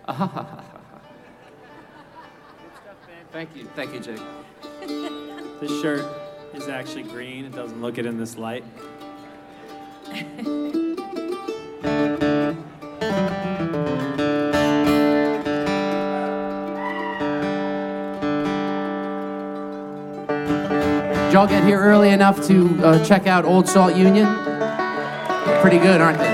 Thank you, Jake. This shirt is actually green. It doesn't look it in this light. Did y'all get here early enough to check out Old Salt Union? Pretty good, aren't they?